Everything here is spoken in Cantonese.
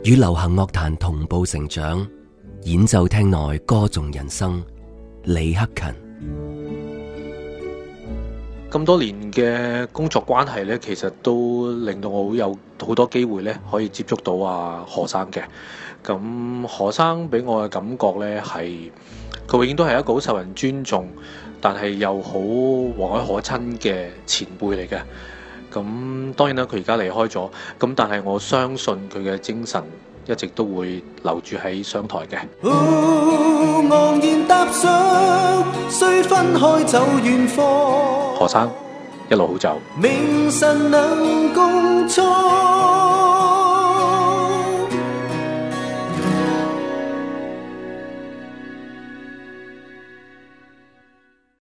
與流行樂壇同步成長，演奏廳內歌頌人生，李克勤。 咁多年嘅工作關係咧，其實都令到我有好多機會咧，可以接觸到何生嘅。咁何生俾我嘅感覺咧，係佢永遠都係一個好受人尊重，但係又好和藹可親嘅前輩嚟嘅。咁當然啦，佢而家離開咗，咁但係我相信佢嘅精神一直都會留住喺商台嘅。 昂然踏上，雖分開走遠方。 何生一路好走。 明晨能共坐。